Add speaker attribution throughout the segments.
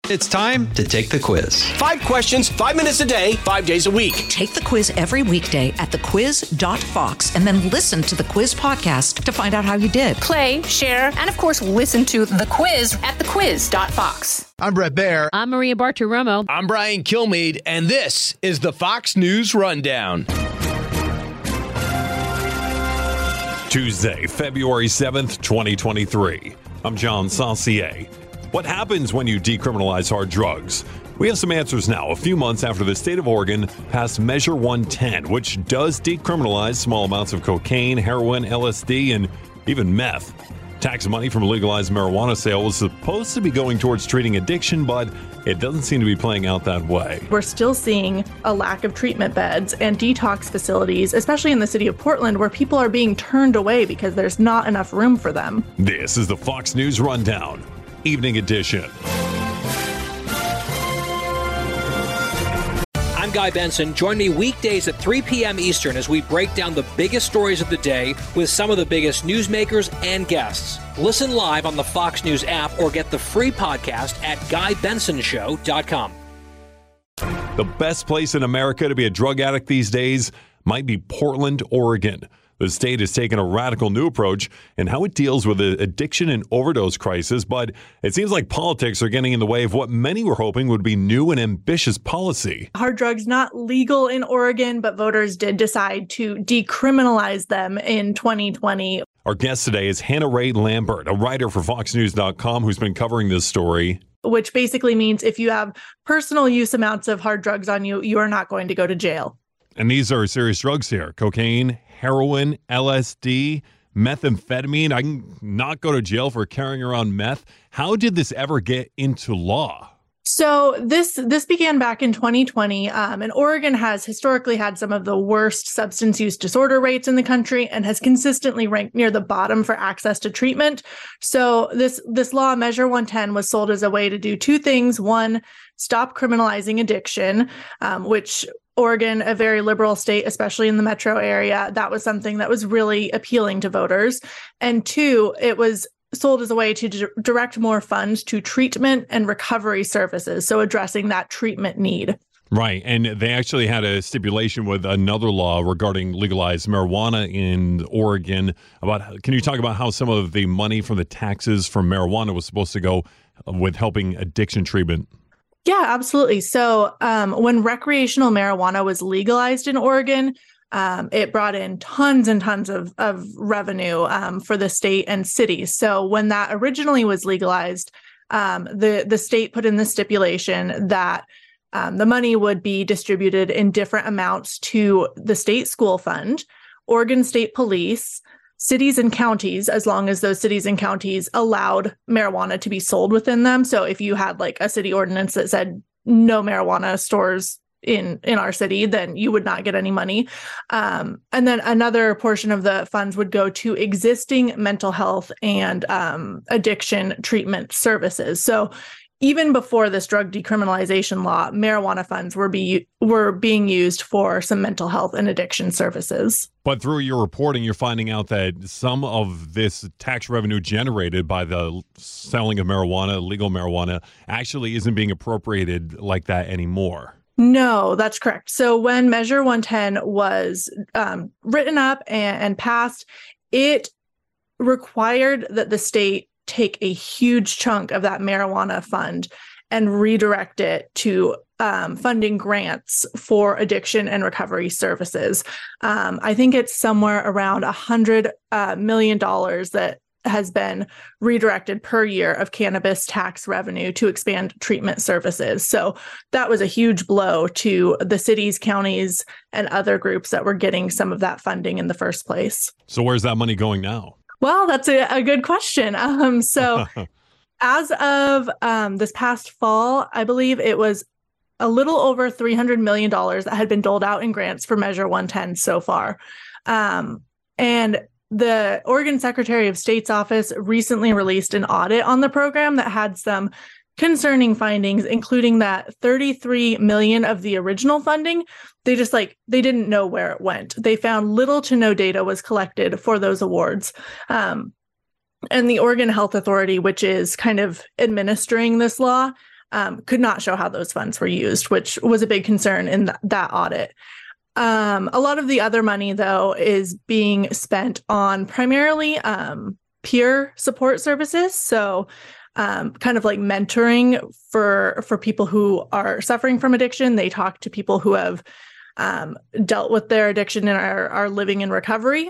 Speaker 1: It's time to take the quiz.
Speaker 2: 5 questions, 5 minutes a day, 5 days a week.
Speaker 3: Take the quiz every weekday at thequiz.fox and then listen to the quiz podcast to find out how you did.
Speaker 4: Play, share, and of course, listen to the quiz at thequiz.fox.
Speaker 5: I'm Brett Baer.
Speaker 6: I'm Maria Bartiromo.
Speaker 7: I'm Brian Kilmeade, and this is the Fox News Rundown.
Speaker 8: Tuesday, February 7th, 2023. I'm John Saucier. What happens when you decriminalize hard drugs? We have some answers now, a few months after the state of Oregon passed Measure 110, which does decriminalize small amounts of cocaine, heroin, LSD, and even meth. Tax money from legalized marijuana sale was supposed to be going towards treating addiction, but it doesn't seem to be playing out that way.
Speaker 9: We're still seeing a lack of treatment beds and detox facilities, especially in the city of Portland, where people are being turned away because there's not enough room for them.
Speaker 8: This is the Fox News Rundown, Evening Edition.
Speaker 10: I'm Guy Benson. Join me weekdays at 3 p.m. Eastern as we break down the biggest stories of the day with some of the biggest newsmakers and guests. Listen live on the Fox News app or get the free podcast at GuyBensonShow.com.
Speaker 8: The best place in America to be a drug addict these days might be Portland, Oregon. The state has taken a radical new approach in how it deals with the addiction and overdose crisis, but it seems like politics are getting in the way of what many were hoping would be new and ambitious policy.
Speaker 9: Hard drugs not legal in Oregon, but voters did decide to decriminalize them in 2020.
Speaker 8: Our guest today is Hannah Ray Lambert, a writer for FoxNews.com who's been covering this story.
Speaker 9: Which basically means if you have personal use amounts of hard drugs on you, you are not going to go to jail.
Speaker 8: And these are serious drugs here: cocaine, heroin, LSD, methamphetamine. I can not go to jail for carrying around meth. How did this ever get into law?
Speaker 9: So this began back in 2020, and Oregon has historically had some of the worst substance use disorder rates in the country and has consistently ranked near the bottom for access to treatment. So this law, Measure 110, was sold as a way to do two things. One, stop criminalizing addiction, which Oregon, a very liberal state, especially in the metro area, that was something that was really appealing to voters. And two, it was sold as a way to direct more funds to treatment and recovery services, so addressing that treatment need.
Speaker 8: Right, and they actually had a stipulation with another law regarding legalized marijuana in Oregon. Can you talk about how some of the money from the taxes from marijuana was supposed to go with helping addiction treatment?
Speaker 9: Yeah, absolutely. So when recreational marijuana was legalized in Oregon, it brought in tons and tons of revenue for the state and cities. So when that originally was legalized, the state put in the stipulation that the money would be distributed in different amounts to the state school fund, Oregon State Police, cities and counties, as long as those cities and counties allowed marijuana to be sold within them. So if you had like a city ordinance that said no marijuana stores in our city, then you would not get any money. And then another portion of the funds would go to existing mental health and addiction treatment services. So even before this drug decriminalization law, marijuana funds were being used for some mental health and addiction services.
Speaker 8: But through your reporting, you're finding out that some of this tax revenue generated by the selling of marijuana, legal marijuana, actually isn't being appropriated like that anymore.
Speaker 9: No, that's correct. So when Measure 110 was written up and passed, it required that the state take a huge chunk of that marijuana fund and redirect it to funding grants for addiction and recovery services. I think it's somewhere around $100 million that has been redirected per year of cannabis tax revenue to expand treatment services. So that was a huge blow to the cities, counties, and other groups that were getting some of that funding in the first place.
Speaker 8: So where's that money going now?
Speaker 9: Well, that's a good question. So as of this past fall, I believe it was a little over $300 million that had been doled out in grants for Measure 110 so far. And the Oregon Secretary of State's office recently released an audit on the program that had some concerning findings, including that 33 million of the original funding, they didn't know where it went. They found little to no data was collected for those awards. And the Oregon Health Authority, which is kind of administering this law, could not show how those funds were used, which was a big concern in that audit. A lot of the other money, though, is being spent on primarily peer support services. So kind of like mentoring for people who are suffering from addiction. They talk to people who have dealt with their addiction and are living in recovery.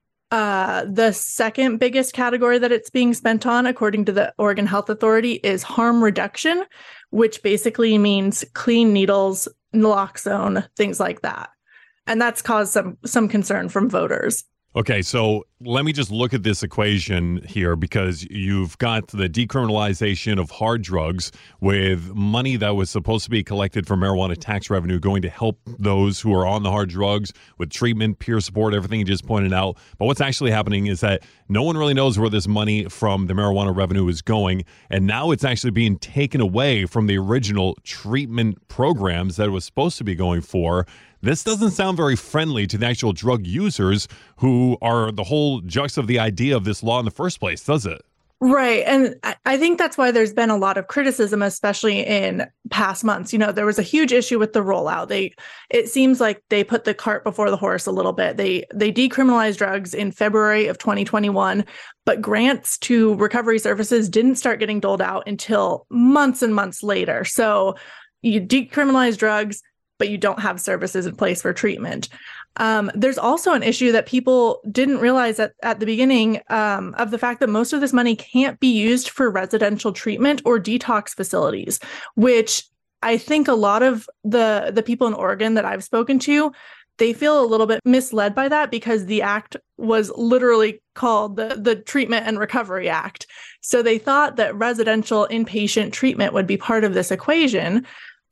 Speaker 9: The second biggest category that it's being spent on, according to the Oregon Health Authority, is harm reduction, which basically means clean needles, naloxone, things like that. And that's caused some concern from voters.
Speaker 8: Okay, so let me just look at this equation here, because you've got the decriminalization of hard drugs with money that was supposed to be collected from marijuana tax revenue going to help those who are on the hard drugs with treatment, peer support, everything you just pointed out. But what's actually happening is that no one really knows where this money from the marijuana revenue is going. And now it's actually being taken away from the original treatment programs that it was supposed to be going for. This doesn't sound very friendly to the actual drug users who are the whole crux of the idea of this law in the first place, does it?
Speaker 9: Right. And I think that's why there's been a lot of criticism, especially in past months. You know, there was a huge issue with the rollout. It seems like they put the cart before the horse a little bit. They decriminalized drugs in February of 2021, but grants to recovery services didn't start getting doled out until months and months later. So you decriminalize drugs, but you don't have services in place for treatment. There's also an issue that people didn't realize at the beginning of the fact that most of this money can't be used for residential treatment or detox facilities, which I think a lot of the people in Oregon that I've spoken to, they feel a little bit misled by that, because the act was literally called the Treatment and Recovery Act. So they thought that residential inpatient treatment would be part of this equation.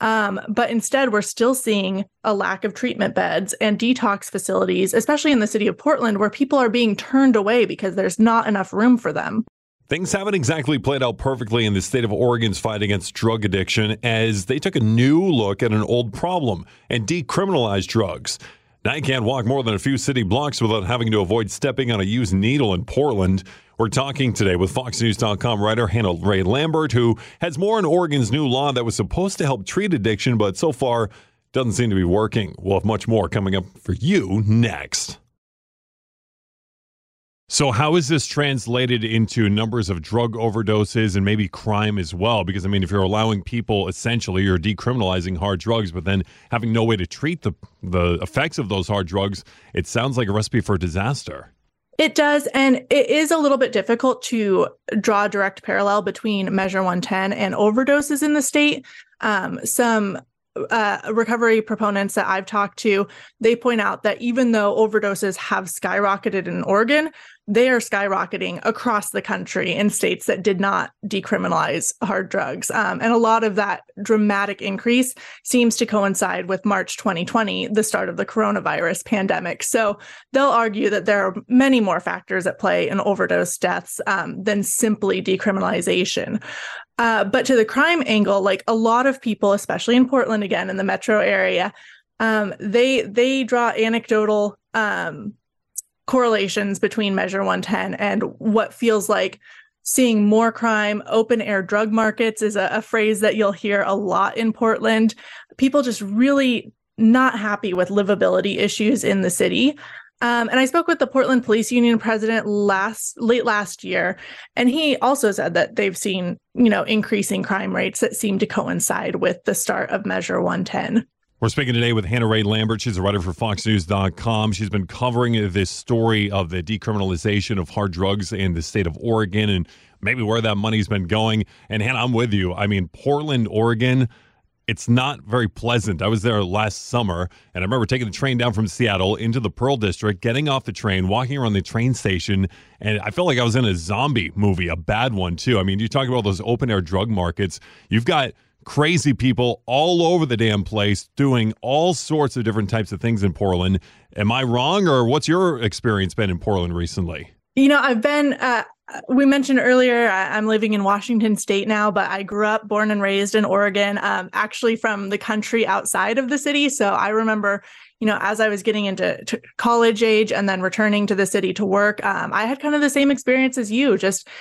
Speaker 9: But instead, we're still seeing a lack of treatment beds and detox facilities, especially in the city of Portland, where people are being turned away because there's not enough room for them.
Speaker 8: Things haven't exactly played out perfectly in the state of Oregon's fight against drug addiction, as they took a new look at an old problem and decriminalized drugs. Now you can't walk more than a few city blocks without having to avoid stepping on a used needle in Portland. We're talking today with FoxNews.com writer Hannah Ray Lambert, who has more on Oregon's new law that was supposed to help treat addiction, but so far doesn't seem to be working. We'll have much more coming up for you next. So how is this translated into numbers of drug overdoses and maybe crime as well? Because, I mean, if you're allowing people, essentially, you're decriminalizing hard drugs, but then having no way to treat the effects of those hard drugs, it sounds like a recipe for disaster.
Speaker 9: It does, and it is a little bit difficult to draw a direct parallel between Measure 110 and overdoses in the state. Some recovery proponents that I've talked to, they point out that even though overdoses have skyrocketed in Oregon, they are skyrocketing across the country in states that did not decriminalize hard drugs. And a lot of that dramatic increase seems to coincide with March 2020, the start of the coronavirus pandemic. So they'll argue that there are many more factors at play in overdose deaths than simply decriminalization. But to the crime angle, like a lot of people, especially in Portland, again, in the metro area, they draw anecdotal correlations between Measure 110 and what feels like seeing more crime. Open air drug markets is a phrase that you'll hear a lot in Portland. People just really not happy with livability issues in the city. And I spoke with the Portland Police Union president late last year, and he also said that they've seen, increasing crime rates that seem to coincide with the start of Measure 110.
Speaker 8: We're speaking today with Hannah Ray Lambert. She's a writer for FoxNews.com. She's been covering this story of the decriminalization of hard drugs in the state of Oregon and maybe where that money's been going. And Hannah, I'm with you. I mean, Portland, Oregon, it's not very pleasant. I was there last summer, and I remember taking the train down from Seattle into the Pearl District, getting off the train, walking around the train station, and I felt like I was in a zombie movie, a bad one, too. I mean, you talk about those open-air drug markets. You've got crazy people all over the damn place doing all sorts of different types of things in Portland. Am I wrong, or what's your experience been in Portland recently?
Speaker 9: I've been, we mentioned earlier, I'm living in Washington State now, but I grew up, born and raised in Oregon, actually from the country outside of the city. So I remember, as I was getting into college age and then returning to the city to work, I had kind of the same experience as you, just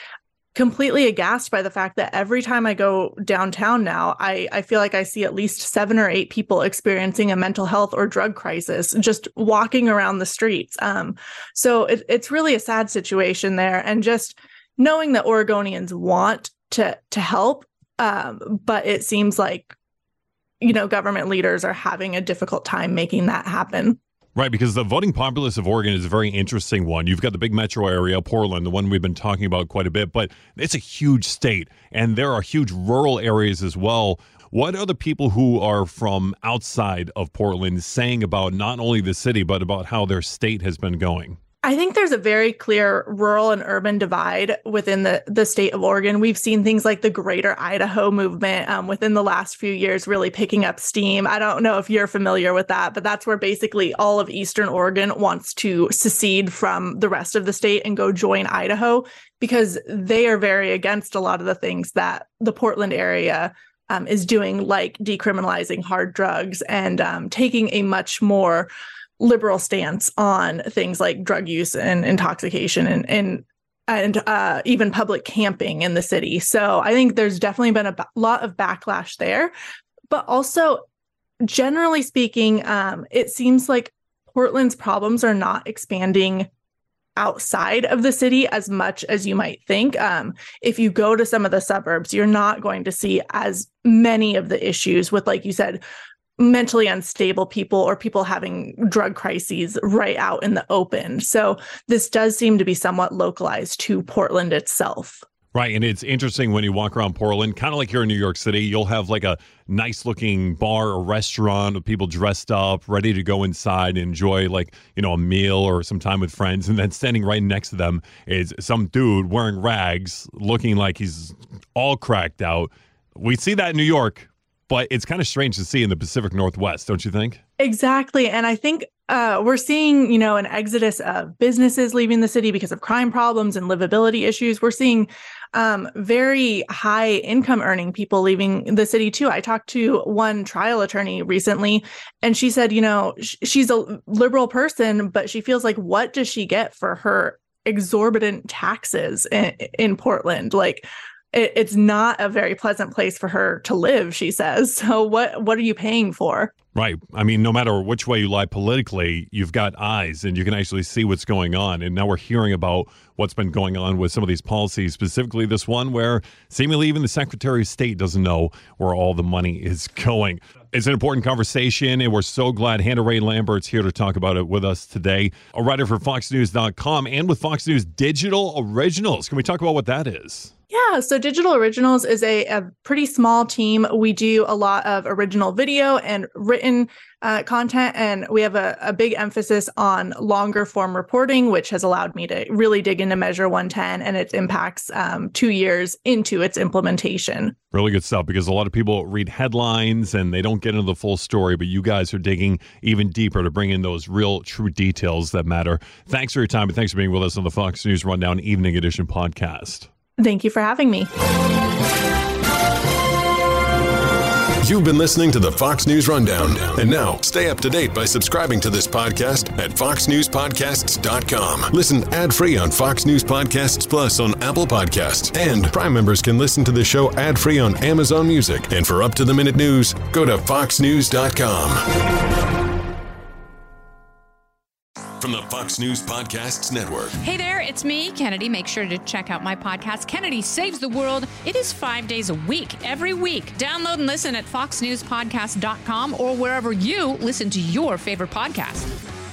Speaker 9: completely aghast by the fact that every time I go downtown now, I feel like I see at least 7 or 8 people experiencing a mental health or drug crisis just walking around the streets. So it's really a sad situation there. And just knowing that Oregonians want to help, but it seems like, government leaders are having a difficult time making that happen.
Speaker 8: Right, because the voting populace of Oregon is a very interesting one. You've got the big metro area, Portland, the one we've been talking about quite a bit, but it's a huge state, and there are huge rural areas as well. What are the people who are from outside of Portland saying about not only the city, but about how their state has been going?
Speaker 9: I think there's a very clear rural and urban divide within the state of Oregon. We've seen things like the Greater Idaho movement within the last few years really picking up steam. I don't know if you're familiar with that, but that's where basically all of Eastern Oregon wants to secede from the rest of the state and go join Idaho because they are very against a lot of the things that the Portland area is doing, like decriminalizing hard drugs and taking a much more liberal stance on things like drug use and intoxication and even public camping in the city. So I think there's definitely been a lot of backlash there. But also, generally speaking, it seems like Portland's problems are not expanding outside of the city as much as you might think. If you go to some of the suburbs, you're not going to see as many of the issues with, like you said, mentally unstable people or people having drug crises right out in the open. So this does seem to be somewhat localized to Portland itself.
Speaker 8: Right. And it's interesting when you walk around Portland, kind of like here in New York City, you'll have like a nice looking bar or restaurant with people dressed up, ready to go inside and enjoy like, a meal or some time with friends. And then standing right next to them is some dude wearing rags, looking like he's all cracked out. We see that in New York, but it's kind of strange to see in the Pacific Northwest, don't you think?
Speaker 9: Exactly. And I think we're seeing, an exodus of businesses leaving the city because of crime problems and livability issues. We're seeing very high income earning people leaving the city too. I talked to one trial attorney recently, and she said, she's a liberal person, but she feels like, what does she get for her exorbitant taxes in Portland? Like, it's not a very pleasant place for her to live, she says. So what are you paying for?
Speaker 8: Right. I mean, no matter which way you lie politically, you've got eyes and you can actually see what's going on. And now we're hearing about what's been going on with some of these policies, specifically this one where seemingly even the Secretary of State doesn't know where all the money is going. It's an important conversation, and we're so glad Hannah Ray Lambert's here to talk about it with us today. A writer for FoxNews.com and with Fox News Digital Originals. Can we talk about what that is?
Speaker 9: Yeah, so Digital Originals is a pretty small team. We do a lot of original video and written content, and we have a big emphasis on longer form reporting, which has allowed me to really dig into Measure 110 and its impacts 2 years into its implementation.
Speaker 8: Really good stuff, because a lot of people read headlines and they don't get into the full story, but you guys are digging even deeper to bring in those real, true details that matter. Thanks for your time, and thanks for being with us on the Fox News Rundown Evening Edition podcast.
Speaker 9: Thank you for having me.
Speaker 5: You've been listening to the Fox News Rundown. And now, stay up to date by subscribing to this podcast at foxnewspodcasts.com. Listen ad-free on Fox News Podcasts Plus on Apple Podcasts. And Prime members can listen to the show ad-free on Amazon Music. And for up-to-the-minute news, go to foxnews.com. From the Fox News Podcasts Network.
Speaker 6: Hey there, it's me, Kennedy. Make sure to check out my podcast, Kennedy Saves the World. It is 5 days a week, every week. Download and listen at foxnewspodcast.com or wherever you listen to your favorite podcast.